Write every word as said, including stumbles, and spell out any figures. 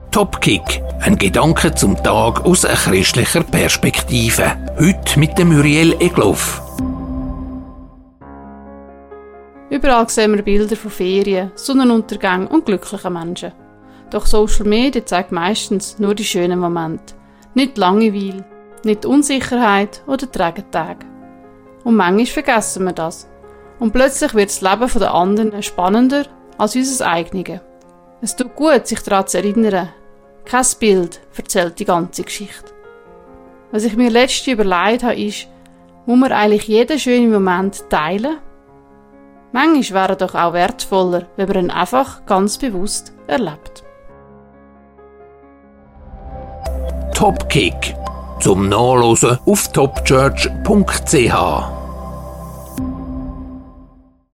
Topkick, ein Gedanke zum Tag aus einer christlicher Perspektive. Heute mit dem Muriel Egloff. Überall sehen wir Bilder von Ferien, Sonnenuntergängen und glücklichen Menschen. Doch Social Media zeigt meistens nur die schönen Momente. Nicht die Langeweile, nicht die Unsicherheit oder die Regentage. Und manchmal vergessen wir das. Und plötzlich wird das Leben der anderen spannender als unser eigenes. Es tut gut, sich daran zu erinnern. Kein Bild erzählt die ganze Geschichte. Was ich mir letztens überlegt habe, ist, muss man eigentlich jeden schönen Moment teilen? Manchmal wäre er doch auch wertvoller, wenn man ihn einfach ganz bewusst erlebt. Topkick. Zum Nachlesen auf topchurch punkt c h.